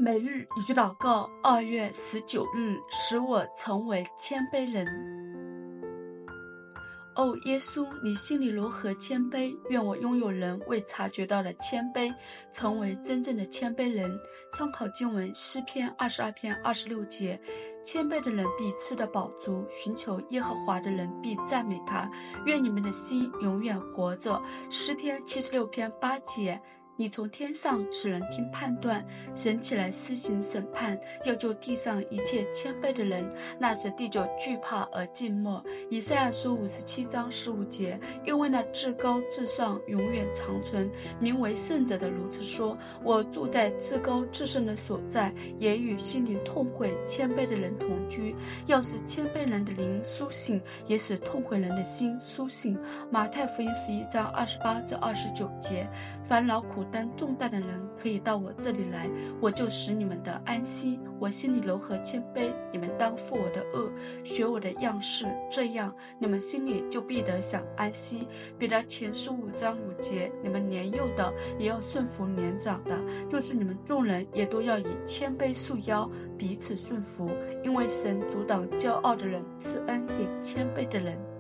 每日一句祷告，2月19日，使我成为谦卑人。哦，耶稣，你心里如何谦卑？愿我拥有人未察觉到的谦卑，成为真正的谦卑人。参考经文诗篇22篇26节，谦卑的人必吃得饱足，寻求耶和华的人必赞美他。愿你们的心永远活着。诗篇76篇8节，你从天上使人听判断，神起来施行审判，要救地上一切谦卑的人，那时地就惧怕而静默。以赛亚书57章15节，因为那至高至上永远长存，名为圣者的如此说，我住在至高至圣的所在，也与心灵痛悔谦卑的人同居。要使谦卑人的灵苏醒，也使痛悔人的心苏醒。马太福音11章28至29节，凡劳苦担重担的人可以到我这里来，我就使你们得安息。我心里柔和谦卑，你们当负我的恶，学我的样式，这样你们心里就必得享安息。彼得前书5章5节，你们年幼的也要顺服年长的，就是你们众人也都要以谦卑束腰，彼此顺服，因为神阻挡骄傲的人，赐恩给谦卑的人。